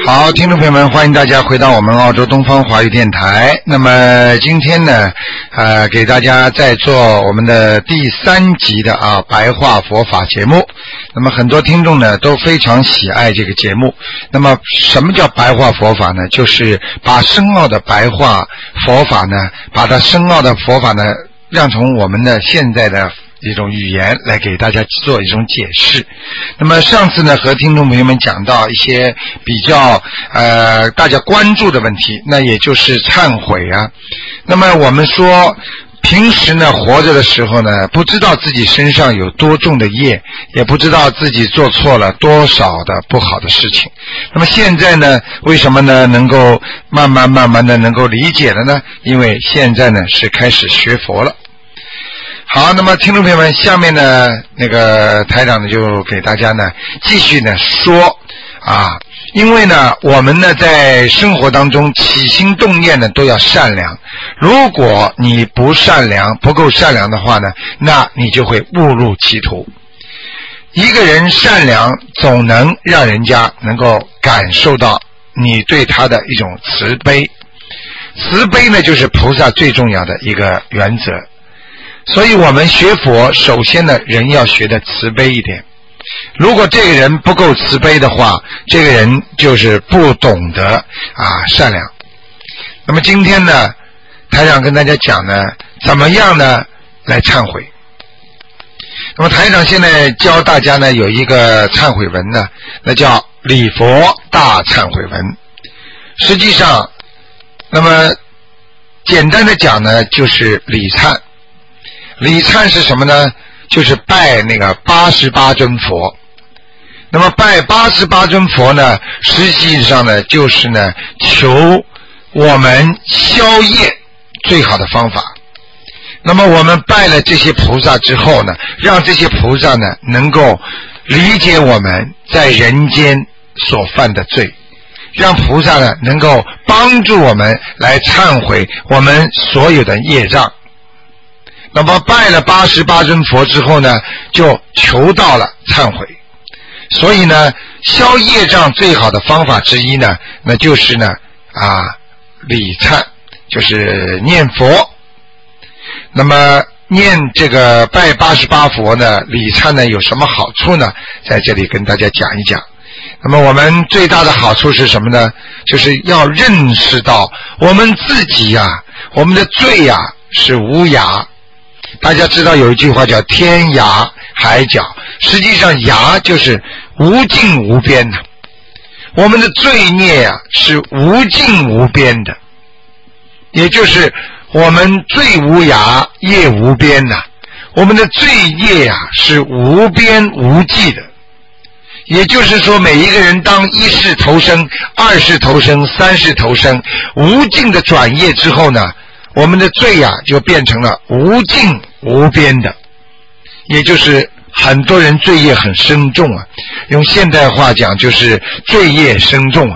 好，听众朋友们，欢迎大家回到我们澳洲东方华语电台。那么今天呢，给大家在做我们的第3集的白话佛法节目。那么很多听众呢都非常喜爱这个节目。那么什么叫白话佛法呢？就是把深奥的白话佛法呢，把它深奥的佛法呢，让从我们的现在的一种语言来给大家做一种解释。那么上次呢和听众朋友们讲到一些比较大家关注的问题，那也就是忏悔啊。那么我们说平时呢活着的时候呢，不知道自己身上有多重的业，也不知道自己做错了多少的不好的事情。那么现在呢，为什么呢能够慢慢的能够理解了呢？因为现在呢是开始学佛了。好，那么听众朋友们，下面呢那个台长呢就给大家呢继续呢说因为呢我们呢在生活当中起心动念呢都要善良，如果你不善良，不够善良的话呢，那你就会误入歧途。一个人善良总能让人家能够感受到你对他的一种慈悲，慈悲呢就是菩萨最重要的一个原则。所以我们学佛，首先呢人要学的慈悲一点。如果这个人不够慈悲的话，这个人就是不懂得善良。那么今天呢台长跟大家讲呢，怎么样呢来忏悔。那么台长现在教大家呢有一个忏悔文呢，那叫礼佛大忏悔文。实际上那么简单的讲呢，就是礼忏。礼忏是什么呢？就是拜那个88尊佛。那么拜88尊佛呢，实际上呢就是呢求我们消业最好的方法。那么我们拜了这些菩萨之后呢，让这些菩萨呢能够理解我们在人间所犯的罪，让菩萨呢能够帮助我们来忏悔我们所有的业障。那么拜了88尊佛之后呢，就求到了忏悔。所以呢消业障最好的方法之一呢，那就是呢礼忏，就是念佛。那么念这个拜88佛呢，礼忏呢有什么好处呢？在这里跟大家讲一讲。那么我们最大的好处是什么呢？就是要认识到我们自己我们的罪是无涯。大家知道有一句话叫天涯海角，实际上涯就是无尽无边的。我们的罪孽是无尽无边的，也就是我们罪无涯业无边的。我们的罪业是无边无际的。也就是说每一个人当1世投生、2世投生、3世投生，无尽的转业之后呢，我们的罪就变成了无尽无边的。也就是很多人罪业很深重用现代话讲就是罪业深重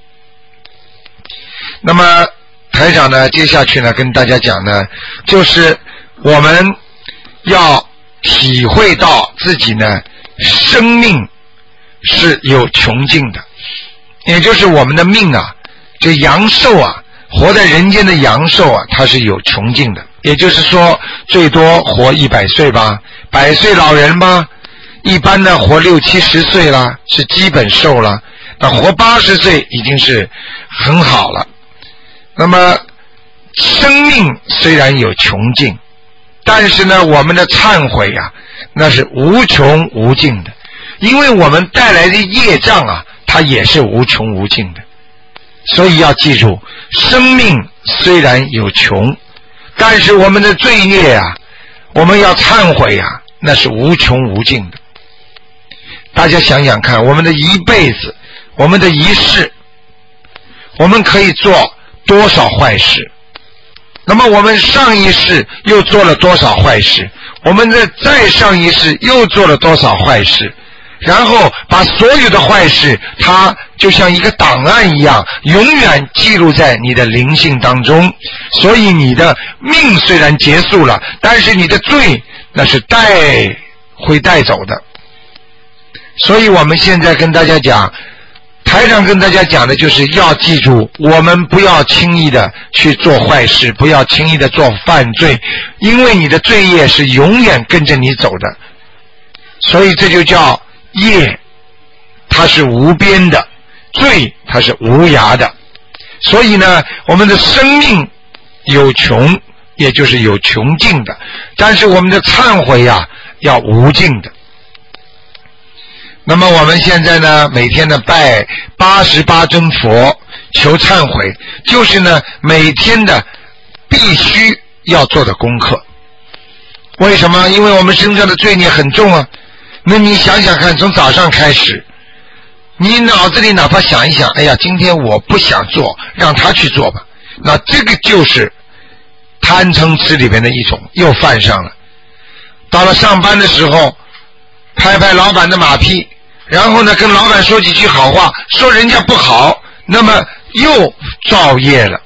那么台长呢接下去呢跟大家讲呢，就是我们要体会到自己呢生命是有穷尽的。也就是我们的命这阳寿活在人间的阳寿它是有穷尽的。也就是说最多活100岁吧，100岁老人吧，一般的活60、70岁啦是基本寿了，那活80岁已经是很好了。那么生命虽然有穷尽，但是呢我们的忏悔那是无穷无尽的。因为我们带来的业障它也是无穷无尽的。所以要记住，生命虽然有穷，但是我们的罪孽我们要忏悔那是无穷无尽的。大家想想看，我们的一辈子，我们的一世，我们可以做多少坏事？那么我们上一世又做了多少坏事？我们的再上一世又做了多少坏事？然后把所有的坏事，它就像一个档案一样，永远记录在你的灵性当中。所以你的命虽然结束了，但是你的罪那是会带走的。所以我们现在跟大家讲， 台长跟大家讲的就是要记住，我们不要轻易的去做坏事，不要轻易的做犯罪，因为你的罪业是永远跟着你走的，所以这就叫业，它是无边的，罪它是无涯的。所以呢，我们的生命有穷，也就是有穷尽的，但是我们的忏悔啊要无尽的。那么我们现在呢，每天呢拜88尊佛求忏悔，就是呢每天的必须要做的功课。为什么？因为我们身上的罪孽很重啊。那你想想看，从早上开始，你脑子里哪怕想一想，哎呀，今天我不想做，让他去做吧，那这个就是贪嗔痴里面的一种，又犯上了。到了上班的时候，拍拍老板的马屁，然后呢跟老板说几句好话，说人家不好，那么又造业了。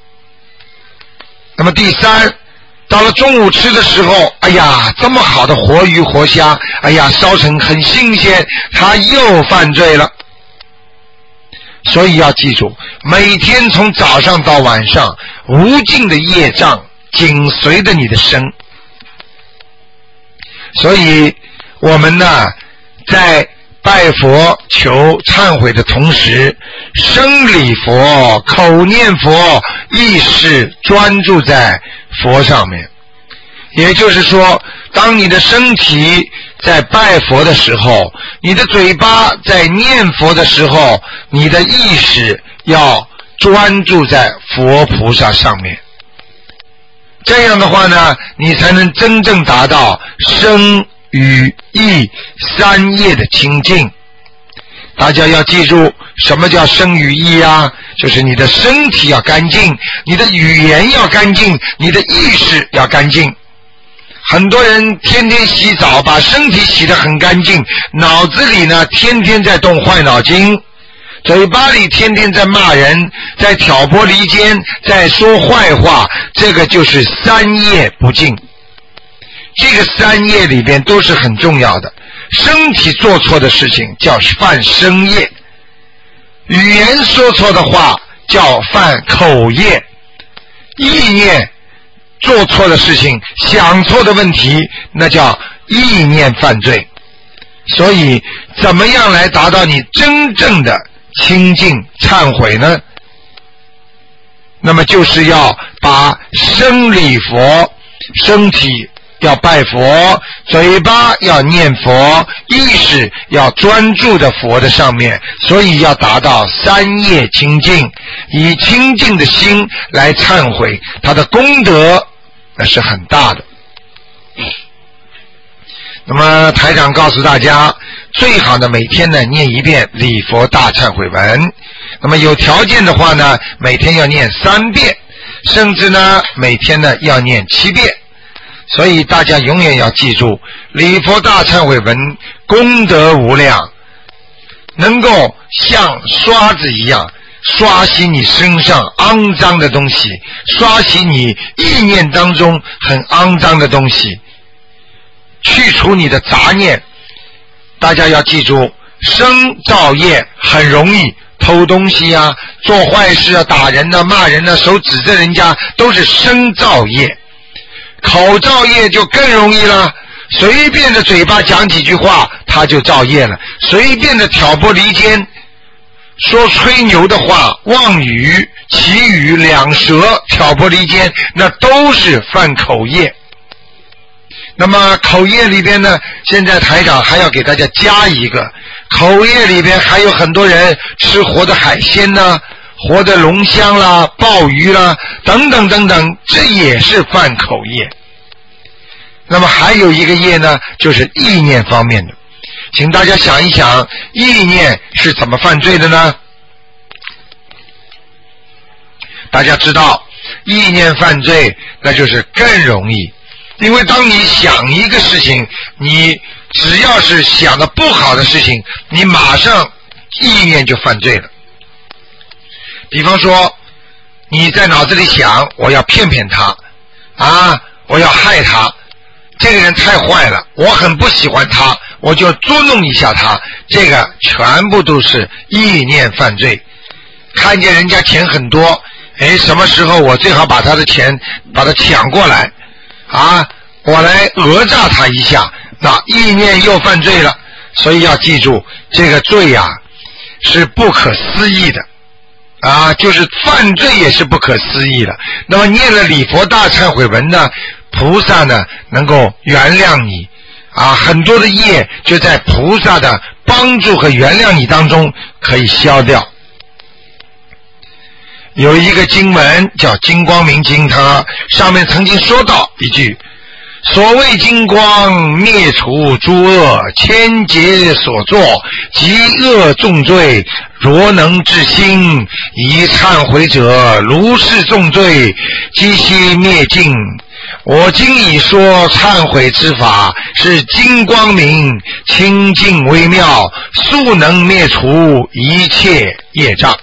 那么第三，到了中午吃的时候，哎呀，这么好的活鱼活虾，哎呀，烧成很新鲜，他又犯罪了。所以要记住，每天从早上到晚上，无尽的业障紧随着你的身。所以我们呢，在拜佛求忏悔的同时，声礼佛，口念佛，意识专注在佛上面。也就是说，当你的身体在拜佛的时候，你的嘴巴在念佛的时候，你的意识要专注在佛菩萨上面。这样的话呢，你才能真正达到身语意三业的清净。大家要记住，什么叫身语意啊？就是你的身体要干净，你的语言要干净，你的意识要干净。很多人天天洗澡，把身体洗得很干净，脑子里呢天天在动坏脑筋，嘴巴里天天在骂人，在挑拨离间，在说坏话，这个就是三业不净。这个三业里边都是很重要的。身体做错的事情叫犯身业，语言说错的话叫犯口业，意念做错的事情，想错的问题，那叫意念犯罪。所以怎么样来达到你真正的清净忏悔呢？那么就是要把身礼佛，身体要拜佛，嘴巴要念佛，意识要专注的佛的上面，所以要达到三业清净，以清净的心来忏悔，它的功德那是很大的。那么台长告诉大家，最好的每天呢念一遍礼佛大忏悔文，那么有条件的话呢，每天要念3遍，甚至呢每天呢要念7遍。所以大家永远要记住，礼佛大忏悔文功德无量，能够像刷子一样刷洗你身上肮脏的东西，刷洗你意念当中很肮脏的东西，去除你的杂念。大家要记住，身造业很容易，偷东西啊，做坏事啊，打人啊，骂人啊，手指着人家，都是身造业。口造业就更容易了，随便的嘴巴讲几句话他就造业了，随便的挑拨离间，说吹牛的话，妄语绮语两舌，挑拨离间，那都是犯口业。那么口业里边呢，现在台长还要给大家加一个，口业里边还有很多人吃活的海鲜呢，活的龙虾啦，鲍鱼啦，等等等等，这也是犯口业。那么还有一个业呢，就是意念方面的。请大家想一想，意念是怎么犯罪的呢？大家知道，意念犯罪那就是更容易，因为当你想一个事情，你只要是想的不好的事情，你马上意念就犯罪了。比方说你在脑子里想，我要骗骗他啊，我要害他，这个人太坏了，我很不喜欢他， 我就捉弄一下他，这个全部都是意念犯罪。看见人家钱很多，什么时候我最好把他的钱把他抢过来啊，我来讹诈他一下，那意念又犯罪了。所以要记住，这个罪啊是不可思议的啊，就是犯罪也是不可思议的。那么念了礼佛大忏悔文呢，菩萨呢能够原谅你啊，很多的业就在菩萨的帮助和原谅你当中可以消掉。有一个经文叫金光明经，它上面曾经说到一句，所谓金光灭除诸恶，千劫所作及恶重罪，若能至心，以忏悔者如是重罪，即悉灭尽。我今已说忏悔之法是金光明，清净微妙，速能灭除一切业障。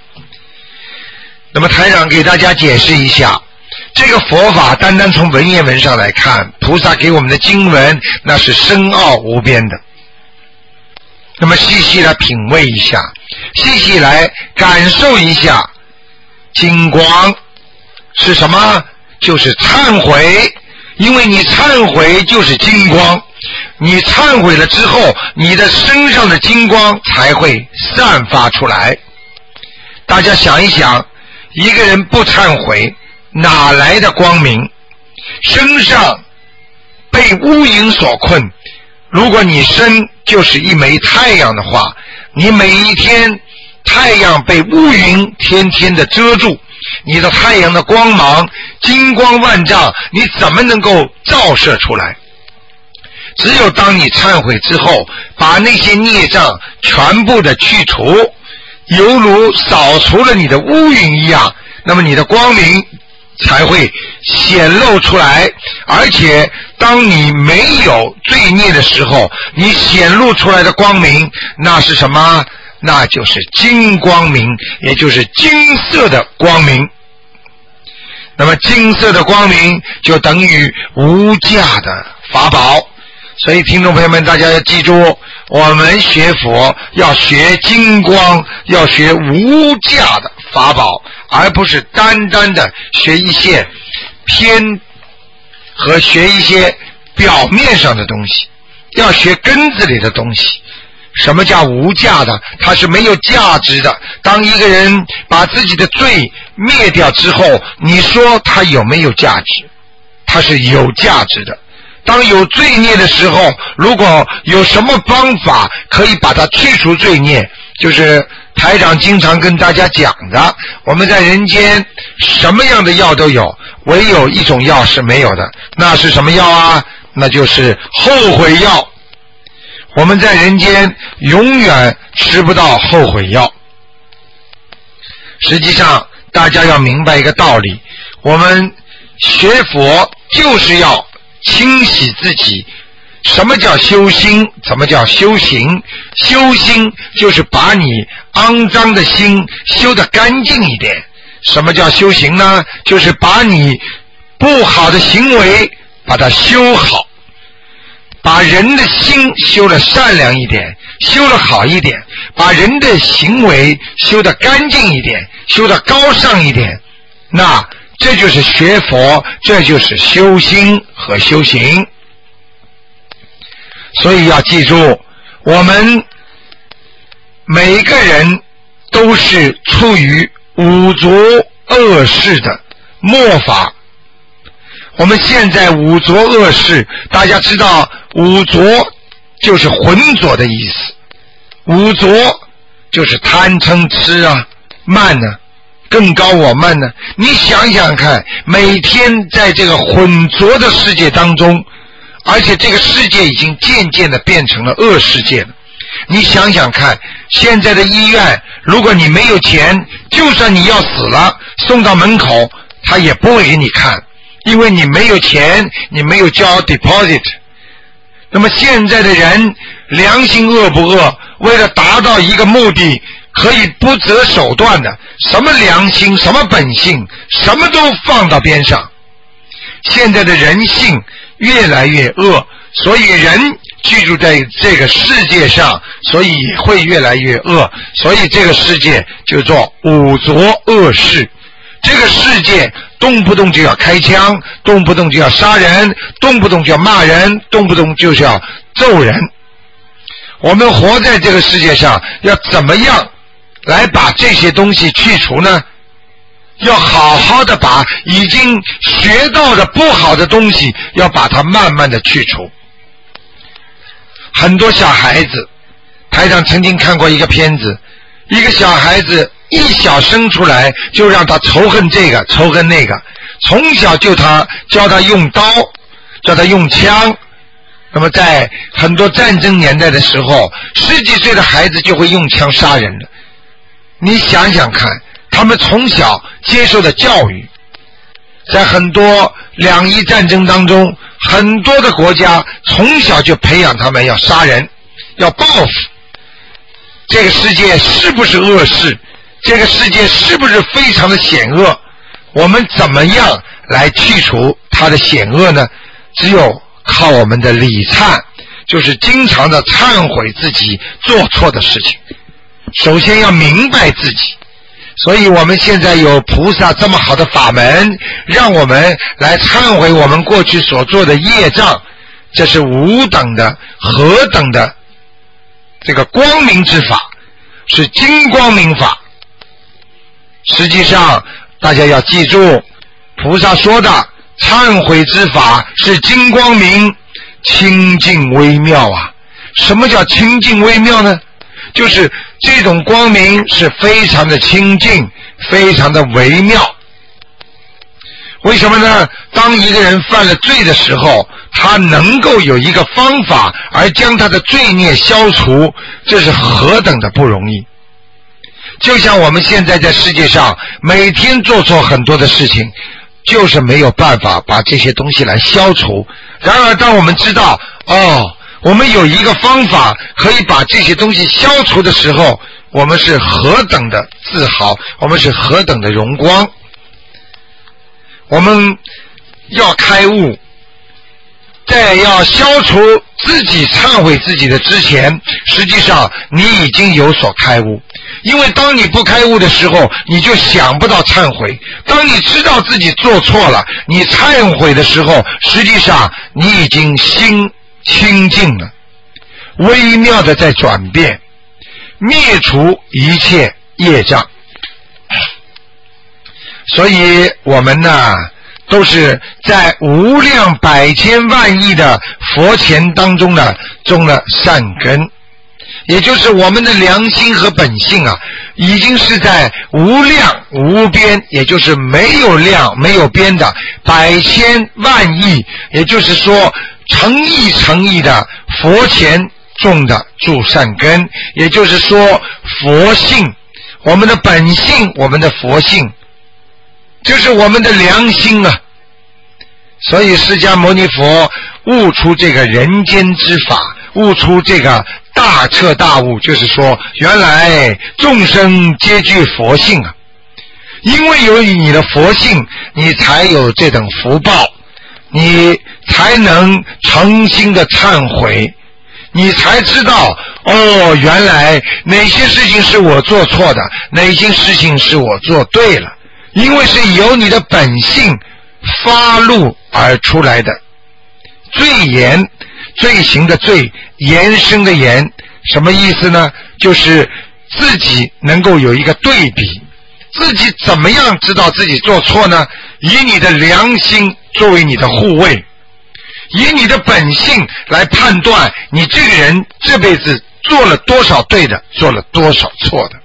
那么台长给大家解释一下，这个佛法单单从文言文上来看，菩萨给我们的经文那是深奥无边的。那么细细来品味一下，细细来感受一下，金光是什么？就是忏悔。因为你忏悔就是金光，你忏悔了之后，你的身上的金光才会散发出来。大家想一想，一个人不忏悔，哪来的光明？身上被乌云所困，如果你身就是一枚太阳的话，你每一天太阳被乌云天天的遮住，你的太阳的光芒金光万丈，你怎么能够照射出来？只有当你忏悔之后，把那些孽障全部的去除，犹如扫除了你的乌云一样，那么你的光明才会显露出来。而且当你没有罪孽的时候，你显露出来的光明，那是什么？那就是金光明，也就是金色的光明。那么金色的光明就等于无价的法宝。所以听众朋友们，大家要记住，我们学佛要学金光，要学无价的法宝，而不是单单的学一些偏和学一些表面上的东西，要学根子里的东西。什么叫无价的？它是没有价值的。当一个人把自己的罪灭掉之后，你说他有没有价值？它是有价值的。当有罪孽的时候，如果有什么方法可以把它去除罪孽，就是台长经常跟大家讲的，我们在人间什么样的药都有，唯有一种药是没有的。那是什么药啊？那就是后悔药。我们在人间永远吃不到后悔药。实际上大家要明白一个道理，我们学佛就是要清洗自己。什么叫修心？什么叫修行？修心就是把你肮脏的心修得干净一点。什么叫修行呢？就是把你不好的行为把它修好，把人的心修得善良一点，修得好一点，把人的行为修得干净一点，修得高尚一点，那这就是学佛，这就是修心和修行。所以要记住，我们每个人都是处于五浊恶世的末法。我们现在五浊恶世，大家知道五浊就是浑浊的意思，五浊就是贪嗔痴啊，慢啊，更高我慢呢。你想想看，每天在这个浑浊的世界当中，而且这个世界已经渐渐的变成了恶世界了。你想想看，现在的医院，如果你没有钱，就算你要死了，送到门口他也不会给你看，因为你没有钱，你没有交 deposit。 那么现在的人良心恶不恶？为了达到一个目的，可以不择手段的，什么良心，什么本性，什么都放到边上。现在的人性越来越恶，所以人居住在这个世界上，所以也会越来越恶，所以这个世界就做五浊恶世。这个世界动不动就要开枪，动不动就要杀人，动不动就要骂人，动不动就是要揍人。我们活在这个世界上，要怎么样来把这些东西去除呢？要好好的把已经学到的不好的东西，要把它慢慢的去除。很多小孩子，台上曾经看过一个片子，一个小孩子一小生出来就让他仇恨这个仇恨那个，从小就教他用刀，教他用枪。那么在很多战争年代的时候，10几岁的孩子就会用枪杀人了。你想想看，他们从小接受的教育，在很多两伊战争当中，很多的国家从小就培养他们要杀人，要报复。这个世界是不是恶世？这个世界是不是非常的险恶？我们怎么样来去除它的险恶呢？只有靠我们的礼忏，就是经常的忏悔自己做错的事情。首先要明白自己，所以我们现在有菩萨这么好的法门，让我们来忏悔我们过去所做的业障，这是无等的何等的这个光明之法，是金光明法。实际上大家要记住，菩萨说的忏悔之法是金光明，清净微妙啊。什么叫清净微妙呢？就是这种光明是非常的清净，非常的微妙。为什么呢？当一个人犯了罪的时候，他能够有一个方法而将他的罪孽消除，这是何等的不容易。就像我们现在在世界上每天做错很多的事情，就是没有办法把这些东西来消除。然而当我们知道我们有一个方法可以把这些东西消除的时候，我们是何等的自豪，我们是何等的荣光。我们要开悟，在要消除自己忏悔自己的之前，实际上你已经有所开悟。因为当你不开悟的时候，你就想不到忏悔。当你知道自己做错了，你忏悔的时候，实际上你已经心清净了，微妙的在转变，灭除一切业障。所以我们呢，都是在无量百千万亿的佛前当中呢种了善根，也就是我们的良心和本性啊，已经是在无量无边，也就是没有量没有边的百千万亿，也就是说诚意诚意的佛前种的诸善根，也就是说佛性，我们的本性，我们的佛性，就是我们的良心啊。所以释迦牟尼佛悟出这个人间之法，悟出这个大彻大悟，就是说原来众生皆具佛性啊。因为有你的佛性，你才有这等福报，你才能诚心的忏悔，你才知道原来哪些事情是我做错的，哪些事情是我做对了。因为是由你的本性发露而出来的。罪言，罪行的罪，言声的言，什么意思呢？就是自己能够有一个对比，自己怎么样知道自己做错呢？以你的良心作为你的护卫，以你的本性来判断你这个人这辈子做了多少对的，做了多少错的。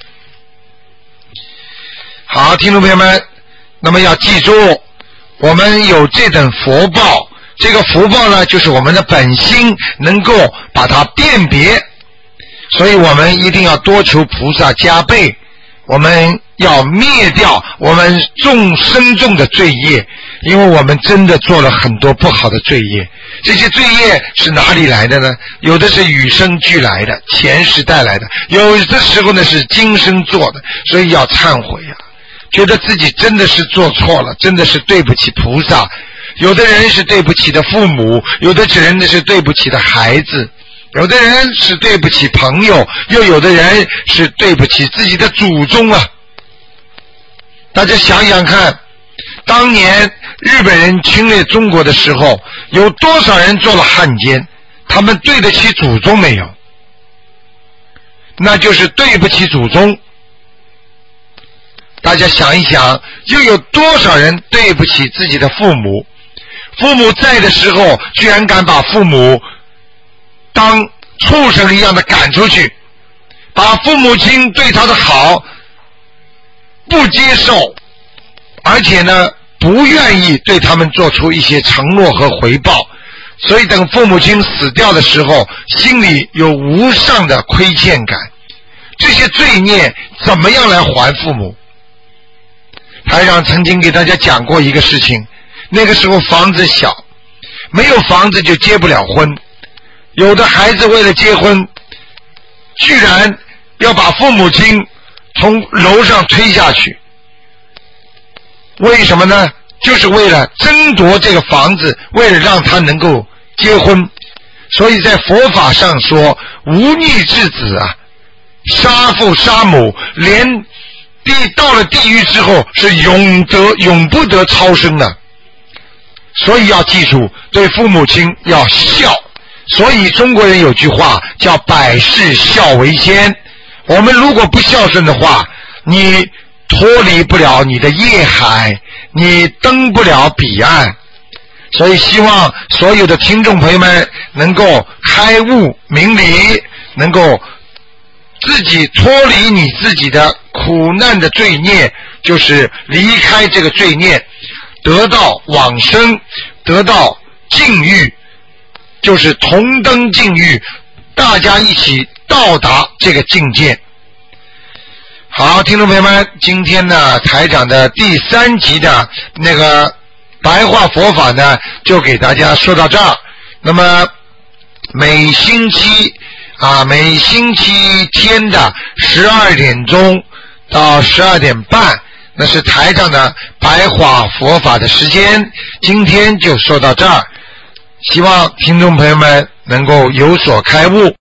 好，听众朋友们，那么要记住，我们有这等福报，这个福报呢，就是我们的本心能够把它辨别，所以我们一定要多求菩萨加倍，我们要灭掉我们深重的罪业，因为我们真的做了很多不好的罪业。这些罪业是哪里来的呢？有的是与生俱来的，前世带来的，有的时候呢是今生做的，所以要忏悔啊，觉得自己真的是做错了，真的是对不起菩萨， 有的人是对不起的父母，有的人是对不起的孩子，有的人是对不起朋友，又有的人是对不起自己的祖宗啊。大家想想看，当年日本人侵略中国的时候，有多少人做了汉奸？他们对得起祖宗没有？那就是对不起祖宗。大家想一想，又有多少人对不起自己的父母？父母在的时候，居然敢把父母当畜生一样的赶出去，把父母亲对他的好不接受，而且呢不愿意对他们做出一些承诺和回报，所以等父母亲死掉的时候，心里有无上的亏欠感。这些罪孽怎么样来还父母？台长曾经给大家讲过一个事情，那个时候房子小，没有房子就结不了婚，有的孩子为了结婚，居然要把父母亲从楼上推下去。为什么呢？就是为了争夺这个房子，为了让他能够结婚。所以在佛法上说，无逆之子啊，杀父杀母，连到了地狱之后是永不得超生的。所以要记住，对父母亲要孝。所以中国人有句话叫百世孝为先。我们如果不孝顺的话，你脱离不了你的业海，你登不了彼岸。所以希望所有的听众朋友们能够开悟明理，能够自己脱离你自己的苦难的罪孽，就是离开这个罪孽，得到往生，得到境遇，就是同登境遇，大家一起到达这个境界。好，听众朋友们，今天呢台长的第3集的那个白话佛法呢就给大家说到这儿。那么每星期天的12点钟到12点半，那是台长的白话佛法的时间，今天就说到这儿，希望听众朋友们能够有所开悟。